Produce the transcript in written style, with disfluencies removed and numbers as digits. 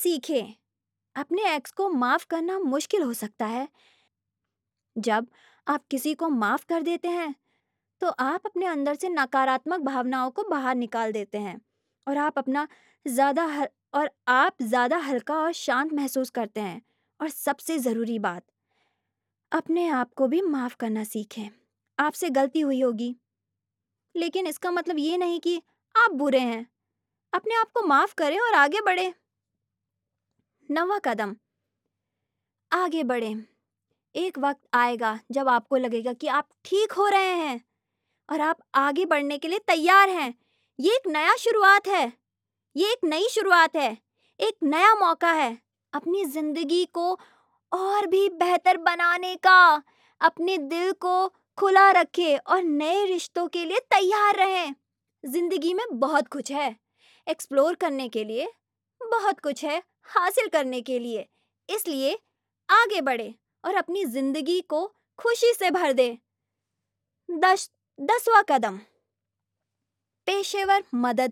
सीखें। अपने एक्स को माफ करना मुश्किल हो सकता है। जब आप किसी को माफ कर देते हैं तो आप अपने अंदर से नकारात्मक भावनाओं को बाहर निकाल देते हैं और आप ज़्यादा हल्का और शांत महसूस करते हैं। और सबसे ज़रूरी बात, अपने आप को भी माफ़ करना सीखें। आपसे गलती हुई होगी, लेकिन इसका मतलब ये नहीं कि आप बुरे हैं। अपने आप को माफ़ करें और आगे बढ़ें। 9वां कदम, आगे बढ़ें। एक वक्त आएगा जब आपको लगेगा कि आप ठीक हो रहे हैं और आप आगे बढ़ने के लिए तैयार हैं। ये एक नया शुरुआत है। ये एक नई शुरुआत है। एक नया मौका है अपनी जिंदगी को और भी बेहतर बनाने का। अपने दिल को खुला रखें और नए रिश्तों के लिए तैयार रहें। जिंदगी में बहुत कुछ है एक्सप्लोर करने के लिए, बहुत कुछ है हासिल करने के लिए। इसलिए आगे बढ़े और अपनी जिंदगी को खुशी से भर दे। 10वां कदम, पेशेवर मदद